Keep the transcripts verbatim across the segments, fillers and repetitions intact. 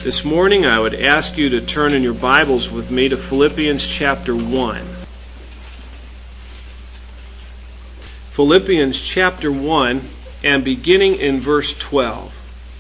This morning I would ask you to turn in your Bibles with me to Philippians chapter one. Philippians chapter one, and beginning in verse twelve.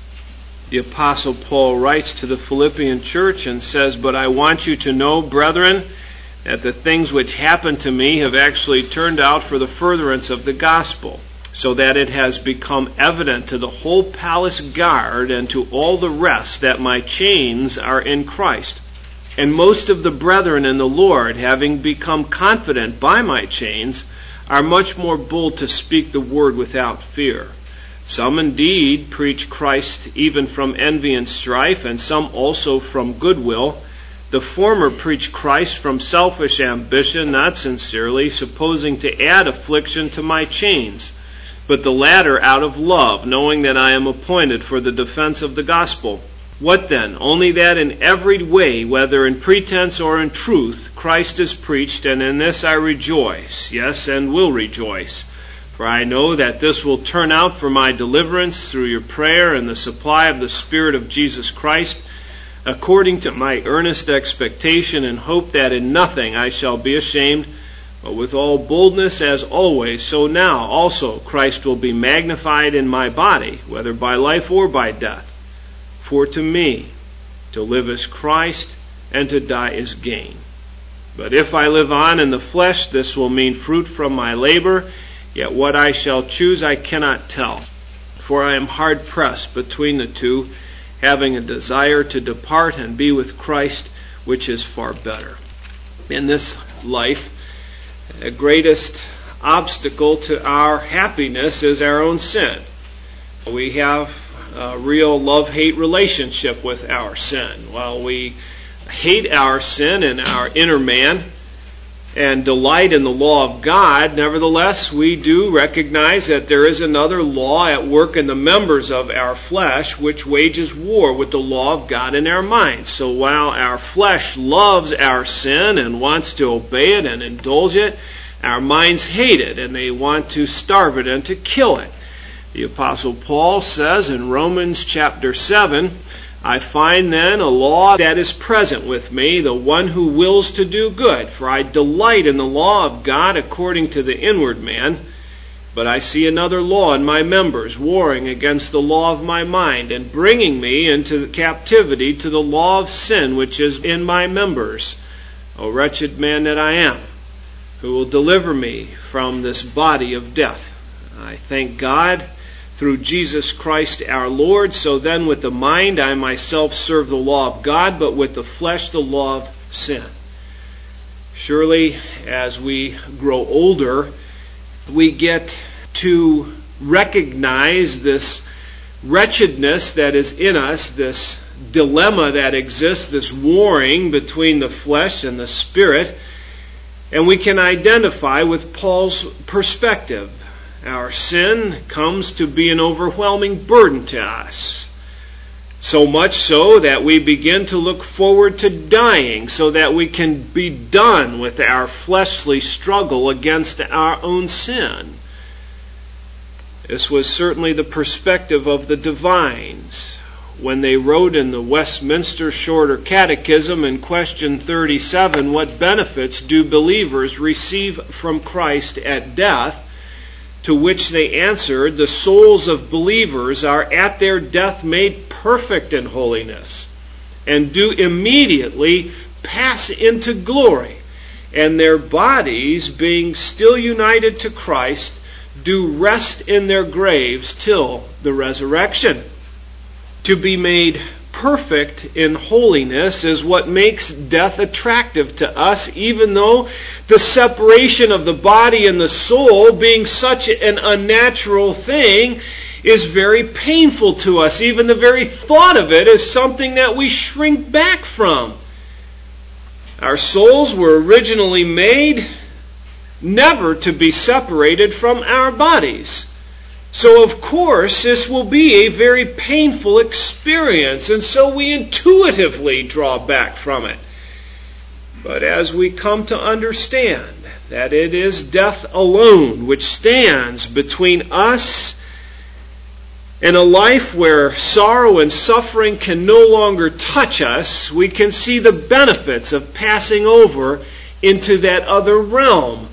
The Apostle Paul writes to the Philippian church and says, "But I want you to know, brethren, that the things which happened to me have actually turned out for the furtherance of the gospel, so that it has become evident to the whole palace guard and to all the rest that my chains are in Christ. And most of the brethren in the Lord, having become confident by my chains, are much more bold to speak the word without fear. Some indeed preach Christ even from envy and strife, and some also from goodwill. The former preach Christ from selfish ambition, not sincerely, supposing to add affliction to my chains. But the latter out of love, knowing that I am appointed for the defense of the gospel. What then? Only that in every way, whether in pretense or in truth, Christ is preached, and in this I rejoice, yes, and will rejoice. For I know that this will turn out for my deliverance through your prayer and the supply of the Spirit of Jesus Christ, according to my earnest expectation and hope that in nothing I shall be ashamed, but with all boldness as always, so now also Christ will be magnified in my body, whether by life or by death. For to me, to live is Christ, and to die is gain. But if I live on in the flesh, this will mean fruit from my labor, yet what I shall choose I cannot tell. For I am hard pressed between the two, having a desire to depart and be with Christ, which is far better." In this life, the greatest obstacle to our happiness is our own sin. We have a real love-hate relationship with our sin. While we hate our sin and our inner man and delight in the law of God, nevertheless, we do recognize that there is another law at work in the members of our flesh, which wages war with the law of God in our minds. So while our flesh loves our sin and wants to obey it and indulge it, our minds hate it and they want to starve it and to kill it. The Apostle Paul says in Romans chapter seven, "I find then a law that is present with me, the one who wills to do good. For I delight in the law of God according to the inward man. But I see another law in my members, warring against the law of my mind, and bringing me into captivity to the law of sin which is in my members. O wretched man that I am, who will deliver me from this body of death? I thank God through Jesus Christ our Lord. So then with the mind I myself serve the law of God, but with the flesh the law of sin." Surely as we grow older, we get to recognize this wretchedness that is in us, this dilemma that exists, this warring between the flesh and the spirit, and we can identify with Paul's perspective. Our sin comes to be an overwhelming burden to us. So much so that we begin to look forward to dying so that we can be done with our fleshly struggle against our own sin. This was certainly the perspective of the divines when they wrote in the Westminster Shorter Catechism in question thirty-seven, "What benefits do believers receive from Christ at death?" To which they answered, "The souls of believers are at their death made perfect in holiness, and do immediately pass into glory, and their bodies, being still united to Christ, do rest in their graves till the resurrection." To be made perfect in holiness is what makes death attractive to us, even though the separation of the body and the soul, being such an unnatural thing, is very painful to us. Even the very thought of it is something that we shrink back from. Our souls were originally made never to be separated from our bodies. So of course this will be a very painful experience, and so we intuitively draw back from it. But as we come to understand that it is death alone which stands between us In a life where sorrow and suffering can no longer touch us, we can see the benefits of passing over into that other realm.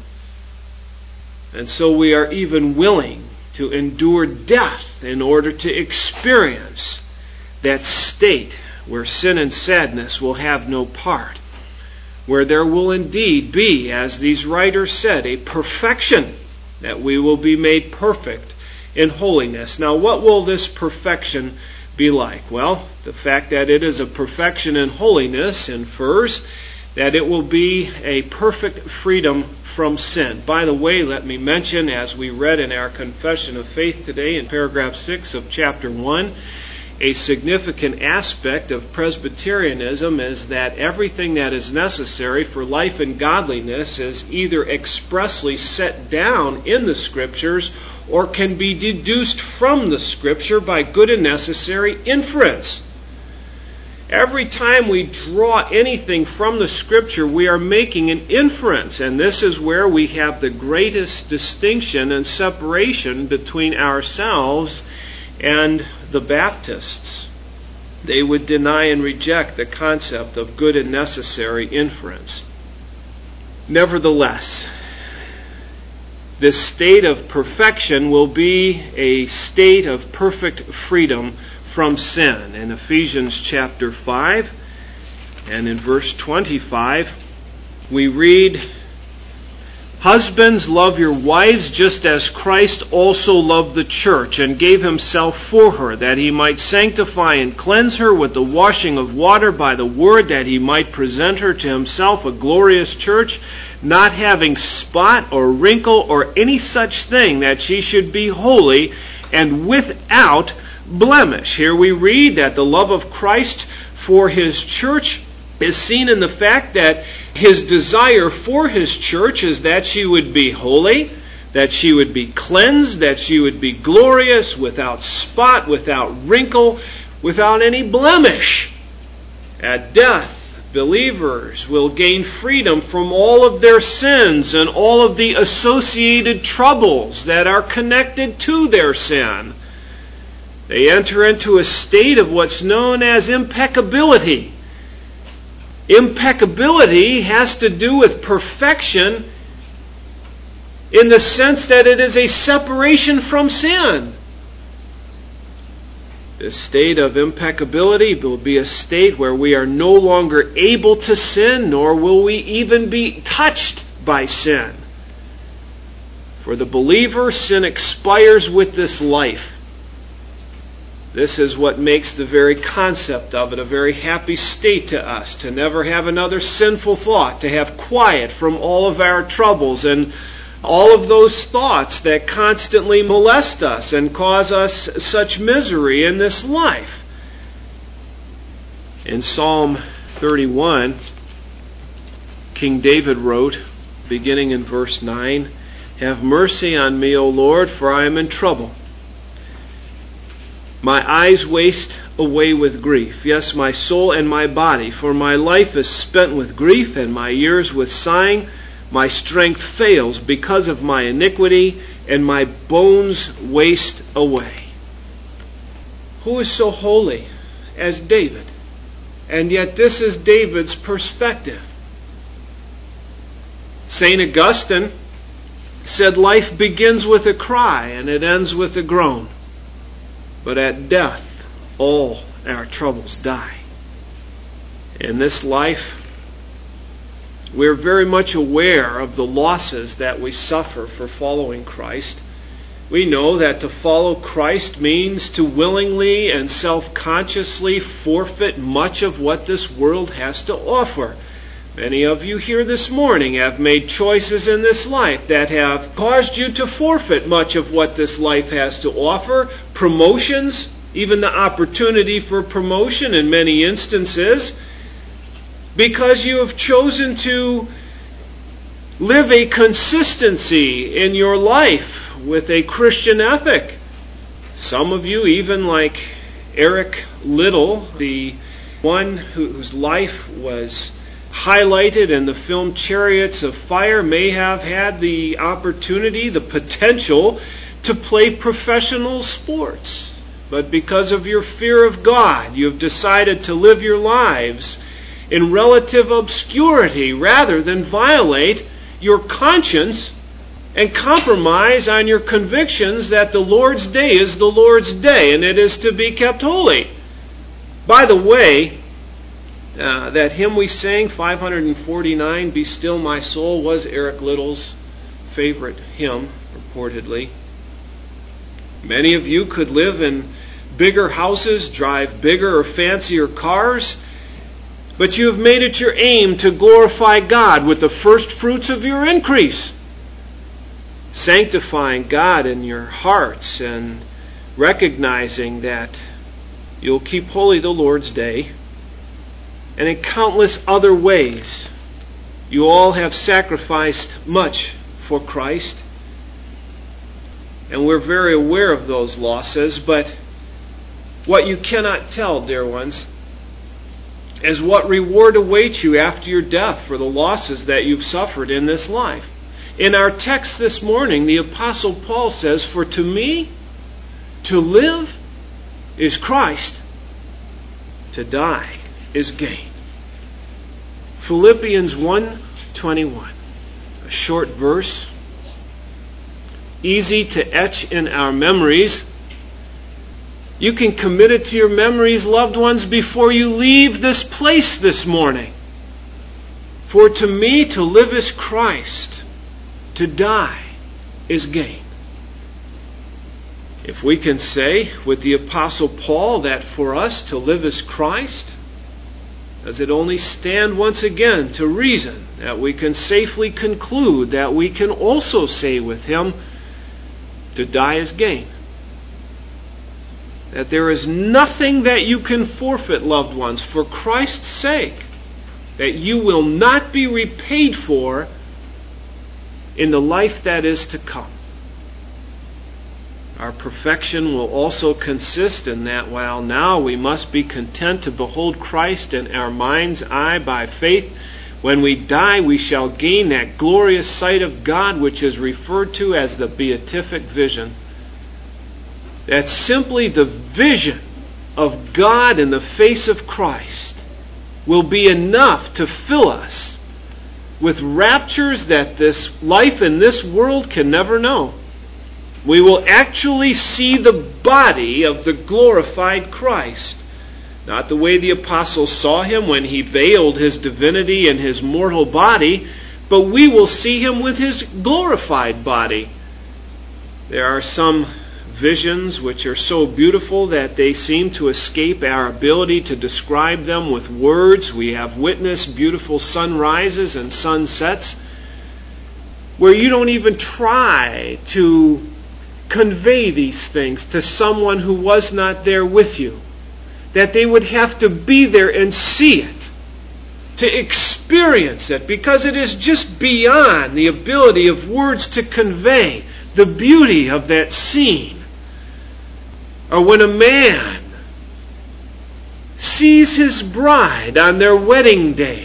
And so we are even willing to endure death in order to experience that state where sin and sadness will have no part, where there will indeed be, as these writers said, a perfection, that we will be made perfect in holiness. Now, what will this perfection be like? Well, the fact that it is a perfection in holiness infers that it will be a perfect freedom from sin. By the way, let me mention, as we read in our Confession of Faith today in paragraph six of chapter one, a significant aspect of Presbyterianism is that everything that is necessary for life and godliness is either expressly set down in the Scriptures or can be deduced from the Scripture by good and necessary inference. Every time we draw anything from the Scripture, we are making an inference, and this is where we have the greatest distinction and separation between ourselves and the Baptists. They would deny and reject the concept of good and necessary inference. Nevertheless, this state of perfection will be a state of perfect freedom from sin. In Ephesians chapter five and in verse twenty-five, we read, "Husbands, love your wives just as Christ also loved the church and gave himself for her, that he might sanctify and cleanse her with the washing of water by the word, that he might present her to himself a glorious church, not having spot or wrinkle or any such thing, that she should be holy and without blemish." Here we read that the love of Christ for his church is seen in the fact that his desire for his church is that she would be holy, that she would be cleansed, that she would be glorious, without spot, without wrinkle, without any blemish. At death, believers will gain freedom from all of their sins and all of the associated troubles that are connected to their sin. They enter into a state of what's known as impeccability. Impeccability has to do with perfection in the sense that it is a separation from sin. This state of impeccability will be a state where we are no longer able to sin, nor will we even be touched by sin. For the believer, sin expires with this life. This is what makes the very concept of it a very happy state to us, to never have another sinful thought, to have quiet from all of our troubles and all of those thoughts that constantly molest us and cause us such misery in this life. In Psalm thirty-one, King David wrote, beginning in verse nine, "Have mercy on me, O Lord, for I am in trouble. My eyes waste away with grief, yes, my soul and my body, for my life is spent with grief and my years with sighing. My strength fails because of my iniquity, and my bones waste away." Who is so holy as David? And yet this is David's perspective. Saint Augustine said life begins with a cry and it ends with a groan. But at death, all our troubles die. In this life, we're very much aware of the losses that we suffer for following Christ. We know that to follow Christ means to willingly and self-consciously forfeit much of what this world has to offer. Many of you here this morning have made choices in this life that have caused you to forfeit much of what this life has to offer. Promotions, even the opportunity for promotion in many instances, because you have chosen to live a consistency in your life with a Christian ethic. Some of you, even like Eric Liddell, the one whose life was highlighted in the film Chariots of Fire, may have had the opportunity, the potential to play professional sports. but because of your fear of God, you have decided to live your lives in relative obscurity rather than violate your conscience and compromise on your convictions that the Lord's day is the Lord's day and it is to be kept holy. By the way, uh, that hymn we sang, five forty-nine, Be Still My Soul, was Eric Little's favorite hymn, reportedly. Many of you could live in bigger houses, drive bigger or fancier cars, but you have made it your aim to glorify God with the first fruits of your increase, sanctifying God in your hearts and recognizing that you'll keep holy the Lord's day. And in countless other ways, you all have sacrificed much for Christ. And we're very aware of those losses, but what you cannot tell, dear ones, is what reward awaits you after your death for the losses that you've suffered in this life. In our text this morning, the Apostle Paul says, For to me, to live is Christ, to die is gain. Philippians one twenty-one, a short verse, easy to etch in our memories. You can commit it to your memories, loved ones, before you leave this place this morning. For to me, to live is Christ, to die is gain. If we can say with the Apostle Paul that for us to live is Christ, does it only stand once again to reason that we can safely conclude that we can also say with him, to die is gain? That there is nothing that you can forfeit, loved ones, for Christ's sake, that you will not be repaid for in the life that is to come. Our perfection will also consist in that while now we must be content to behold Christ in our mind's eye by faith, when we die we shall gain that glorious sight of God which is referred to as the beatific vision. That's simply the vision of God in the face of Christ will be enough to fill us with raptures that this life in this world can never know. We will actually see the body of the glorified Christ. Not the way the apostles saw him when he veiled his divinity in his mortal body, but we will see him with his glorified body. There are some visions which are so beautiful that they seem to escape our ability to describe them with words. We have witnessed beautiful sunrises and sunsets where you don't even try to convey these things to someone who was not there with you. That they would have to be there and see it, to experience it, because it is just beyond the ability of words to convey the beauty of that scene. Or when a man sees his bride on their wedding day.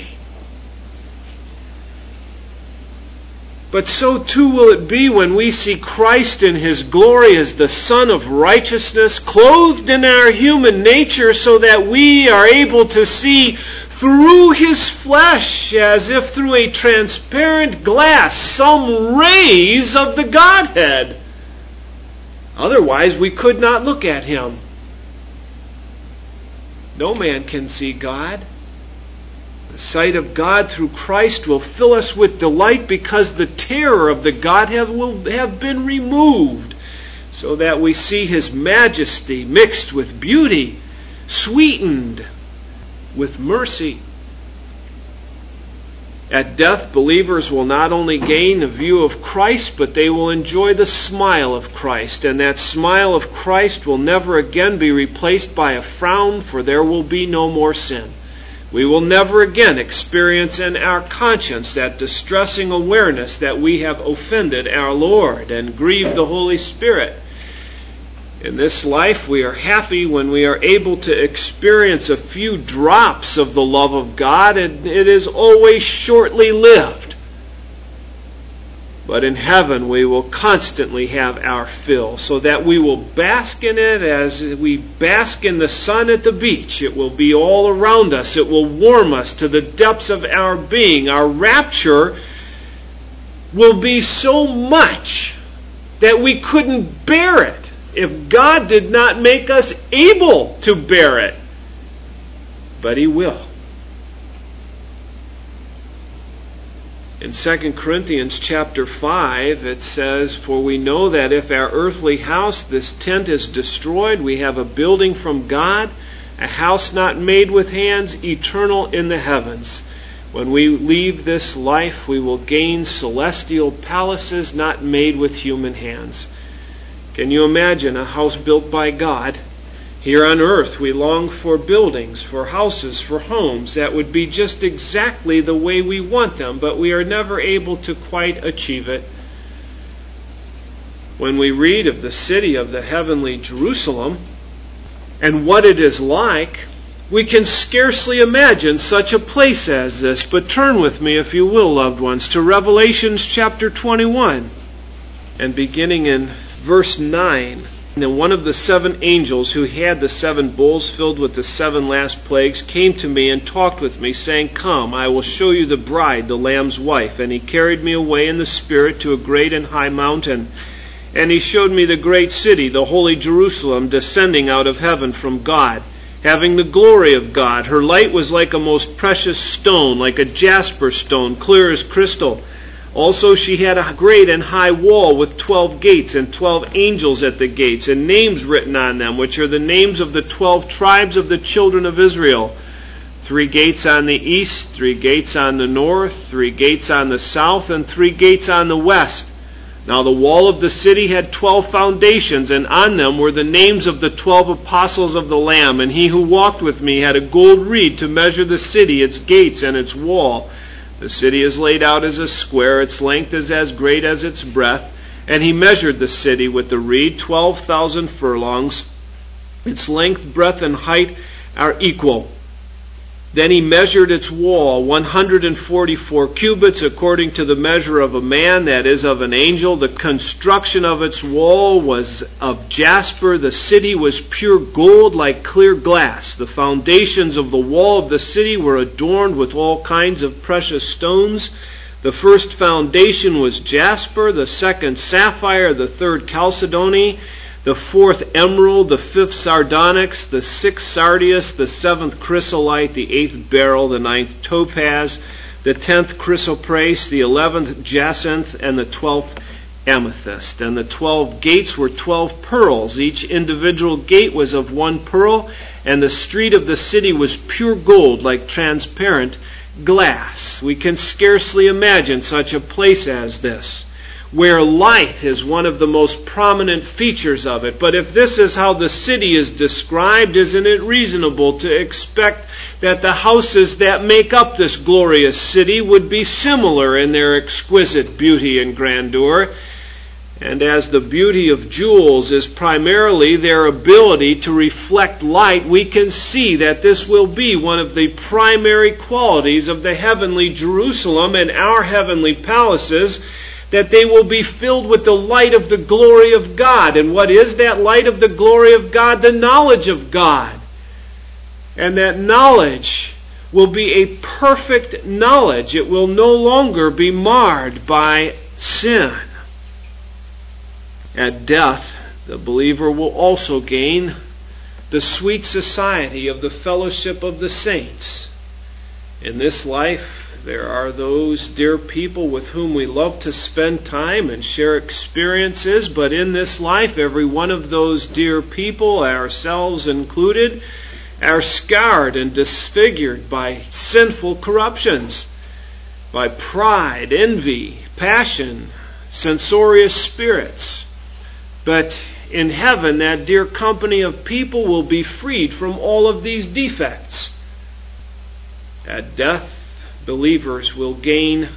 But so too will it be when we see Christ in his glory as the Son of righteousness, clothed in our human nature so that we are able to see through his flesh, as if through a transparent glass, some rays of the Godhead. Otherwise, we could not look at him. No man can see God. The sight of God through Christ will fill us with delight because the terror of the Godhead will have been removed, so that we see his majesty mixed with beauty, sweetened with mercy. At death, believers will not only gain a view of Christ, but they will enjoy the smile of Christ. And that smile of Christ will never again be replaced by a frown, for there will be no more sin. We will never again experience in our conscience that distressing awareness that we have offended our Lord and grieved the Holy Spirit. In this life, we are happy when we are able to experience a few drops of the love of God, and it is always shortly lived. But in heaven we will constantly have our fill, so that we will bask in it as we bask in the sun at the beach. It will be all around us. It will warm us to the depths of our being. Our rapture will be so much that we couldn't bear it if God did not make us able to bear it. But He will. In Second Corinthians chapter five, it says, "For we know that if our earthly house, this tent, is destroyed, we have a building from God, a house not made with hands, eternal in the heavens. When we leave this life, we will gain celestial palaces not made with human hands." Can you imagine a house built by God? Here on earth, we long for buildings, for houses, for homes that would be just exactly the way we want them, but we are never able to quite achieve it. When we read of the city of the heavenly Jerusalem and what it is like, we can scarcely imagine such a place as this. But turn with me, if you will, loved ones, to Revelation chapter twenty-one, and beginning in verse nine. "And one of the seven angels who had the seven bowls filled with the seven last plagues came to me and talked with me, saying, 'Come, I will show you the bride, the Lamb's wife.' And he carried me away in the Spirit to a great and high mountain. And he showed me the great city, the holy Jerusalem, descending out of heaven from God, having the glory of God. Her light was like a most precious stone, like a jasper stone, clear as crystal. Also she had a great and high wall with twelve gates, and twelve angels at the gates, and names written on them, which are the names of the twelve tribes of the children of Israel. Three gates on the east, three gates on the north, three gates on the south, and three gates on the west. Now the wall of the city had twelve foundations, and on them were the names of the twelve apostles of the Lamb. And he who walked with me had a gold reed to measure the city, its gates, and its wall. The city is laid out as a square, its length is as great as its breadth. And he measured the city with the reed, twelve thousand furlongs. Its length, breadth, and height are equal. Then he measured its wall, one hundred forty-four cubits, according to the measure of a man, that is, of an angel. The construction of its wall was of jasper. The city was pure gold, like clear glass. The foundations of the wall of the city were adorned with all kinds of precious stones. The first foundation was jasper, the second sapphire, the third chalcedony, the fourth emerald, the fifth sardonyx, the sixth sardius, the seventh chrysolite, the eighth beryl, the ninth topaz, the tenth chrysoprase, the eleventh jacinth, and the twelfth amethyst. And the twelve gates were twelve pearls. Each individual gate was of one pearl, and the street of the city was pure gold, like transparent glass. We can scarcely imagine such a place as this, where light is one of the most prominent features of it. But if this is how the city is described, isn't it reasonable to expect that the houses that make up this glorious city would be similar in their exquisite beauty and grandeur? And as the beauty of jewels is primarily their ability to reflect light, we can see that this will be one of the primary qualities of the heavenly Jerusalem and our heavenly palaces, that they will be filled with the light of the glory of God. And what is that light of the glory of God? The knowledge of God. And that knowledge will be a perfect knowledge. It will no longer be marred by sin. At death, the believer will also gain the sweet society of the fellowship of the saints. In this life, there are those dear people with whom we love to spend time and share experiences, but in this life, every one of those dear people, ourselves included, are scarred and disfigured by sinful corruptions, by pride, envy, passion, censorious spirits. But in heaven, that dear company of people will be freed from all of these defects. At death, believers will gain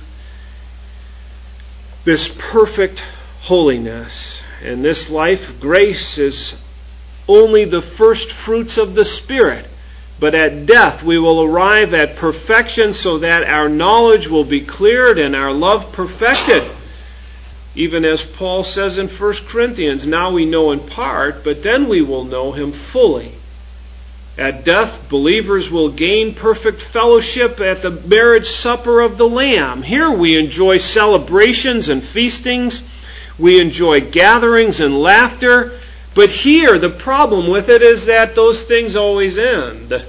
this perfect holiness. In this life, grace is only the first fruits of the Spirit. But at death, we will arrive at perfection, so that our knowledge will be cleared and our love perfected. Even as Paul says in First Corinthians, now we know in part, but then we will know him fully. At death, believers will gain perfect fellowship at the marriage supper of the Lamb. Here we enjoy celebrations and feastings. We enjoy gatherings and laughter. But here, the problem with it is that those things always end.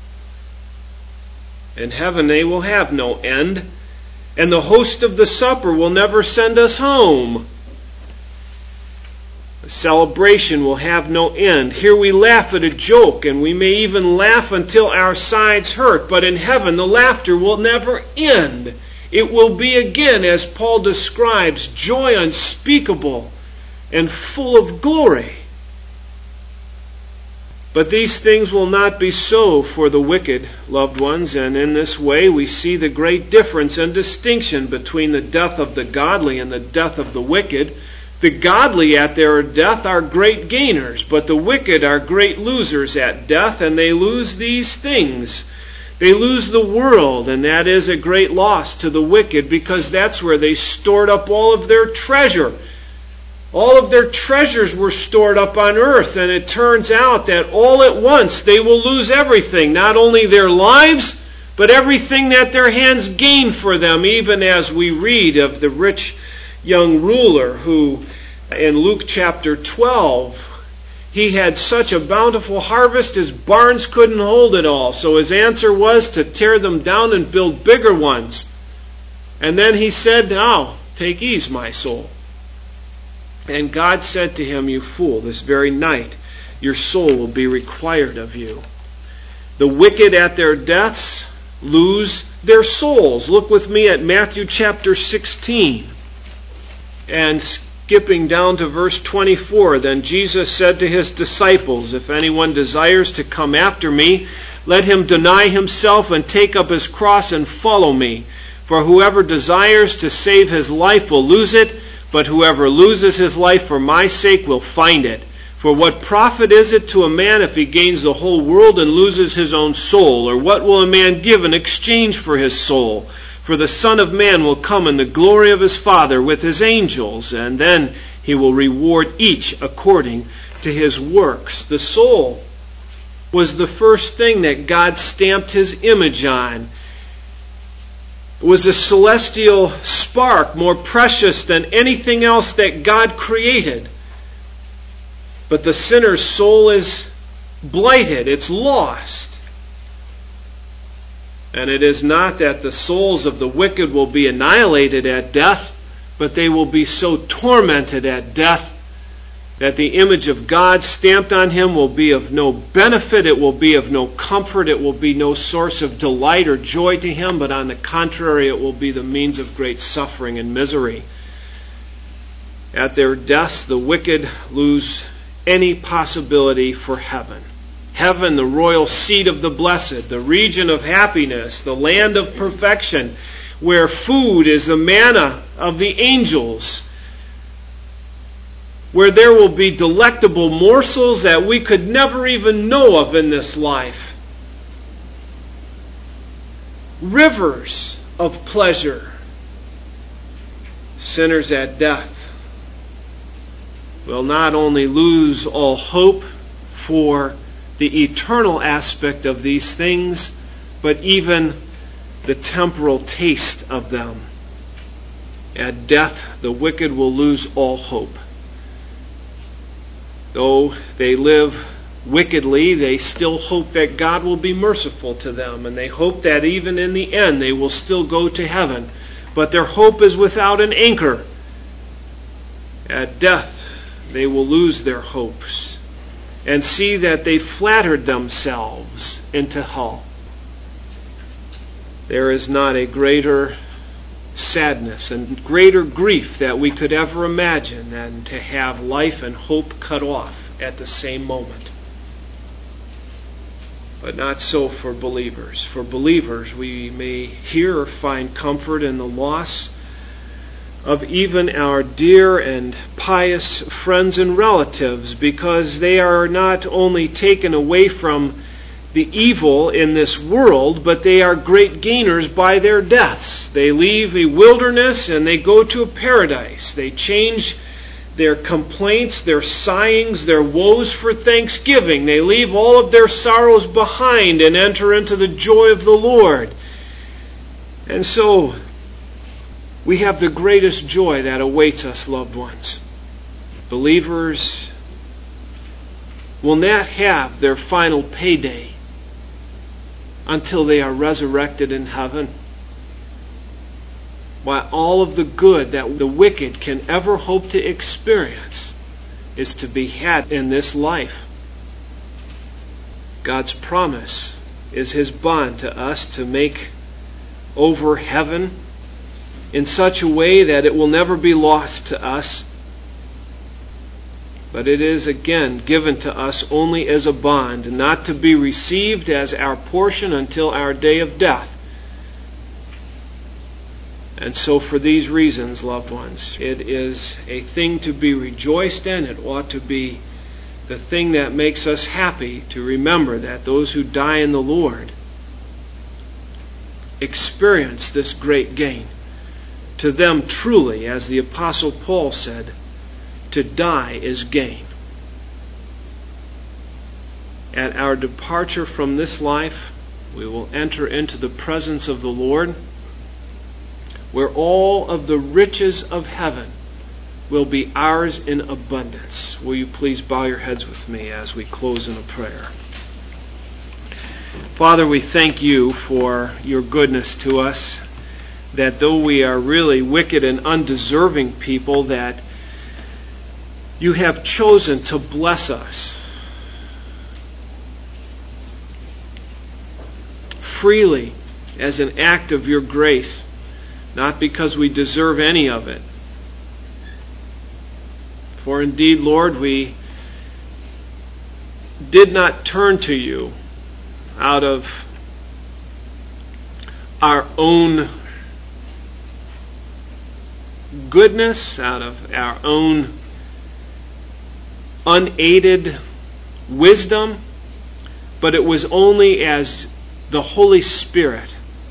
In heaven, they will have no end. And the host of the supper will never send us home. The celebration will have no end. Here we laugh at a joke, and we may even laugh until our sides hurt. But in heaven, the laughter will never end. It will be again, as Paul describes, joy unspeakable and full of glory. But these things will not be so for the wicked, loved ones, and in this way we see the great difference and distinction between the death of the godly and the death of the wicked. The godly at their death are great gainers, but the wicked are great losers at death, and they lose these things. They lose the world, and that is a great loss to the wicked, because that's where they stored up all of their treasure. All of their treasures were stored up on earth, and it turns out that all at once they will lose everything, not only their lives, but everything that their hands gain for them, even as we read of the rich young ruler who, in Luke chapter twelve, he had such a bountiful harvest, his barns couldn't hold it all. So his answer was to tear them down and build bigger ones. And then he said, now, take ease, my soul. And God said to him, you fool, this very night your soul will be required of you. The wicked at their deaths lose their souls. Look with me at Matthew chapter sixteen. And skipping down to verse twenty-four, then Jesus said to his disciples, if anyone desires to come after me, let him deny himself and take up his cross and follow me. For whoever desires to save his life will lose it, but whoever loses his life for my sake will find it. For what profit is it to a man if he gains the whole world and loses his own soul? Or what will a man give in exchange for his soul? For the Son of Man will come in the glory of his Father with his angels, and then he will reward each according to his works. The soul was the first thing that God stamped his image on. It was a celestial spark, more precious than anything else that God created. But the sinner's soul is blighted, it's lost. And it is not that the souls of the wicked will be annihilated at death, but they will be so tormented at death that the image of God stamped on him will be of no benefit, it will be of no comfort, it will be no source of delight or joy to him, but on the contrary, it will be the means of great suffering and misery. At their deaths, the wicked lose any possibility for heaven. Heaven, the royal seat of the blessed, the region of happiness, the land of perfection, where food is the manna of the angels, where there will be delectable morsels that we could never even know of in this life. Rivers of pleasure. Sinners at death will not only lose all hope for the eternal aspect of these things, but even the temporal taste of them. At death, the wicked will lose all hope. Though they live wickedly, they still hope that God will be merciful to them, and they hope that even in the end they will still go to heaven. But their hope is without an anchor. At death, they will lose their hopes and see that they flattered themselves into hell. There is not a greater sadness and greater grief that we could ever imagine than to have life and hope cut off at the same moment. But not so for believers. For believers, we may here find comfort in the loss of even our dear and pious friends and relatives, because they are not only taken away from the evil in this world, but they are great gainers by their deaths. They leave a wilderness and they go to a paradise. They change their complaints, their sighings, their woes for thanksgiving. They leave all of their sorrows behind and enter into the joy of the Lord. And so, we have the greatest joy that awaits us, loved ones. Believers will not have their final payday until they are resurrected in heaven. While all of the good that the wicked can ever hope to experience is to be had in this life. God's promise is His bond to us to make over heaven in such a way that it will never be lost to us, but it is again given to us only as a bond, not to be received as our portion until our day of death. And so for these reasons, loved ones, it is a thing to be rejoiced in. It ought to be the thing that makes us happy to remember that those who die in the Lord experience this great gain. To them truly, as the Apostle Paul said, to die is gain. At our departure from this life, we will enter into the presence of the Lord, where all of the riches of heaven will be ours in abundance. Will you please bow your heads with me as we close in a prayer? Father, we thank you for your goodness to us, that though we are really wicked and undeserving people, that you have chosen to bless us freely as an act of your grace. Not because we deserve any of it. For indeed, Lord, we did not turn to you out of our own goodness, out of our own unaided wisdom, but it was only as the Holy Spirit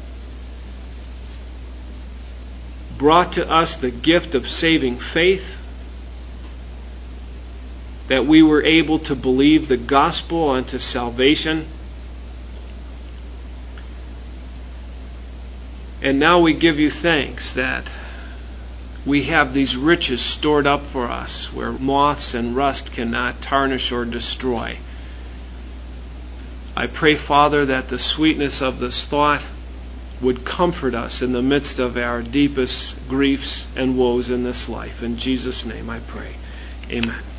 brought to us the gift of saving faith that we were able to believe the gospel unto salvation. And now we give you thanks that we have these riches stored up for us where moths and rust cannot tarnish or destroy. I pray, Father, that the sweetness of this thought would comfort us in the midst of our deepest griefs and woes in this life. In Jesus' name I pray. Amen.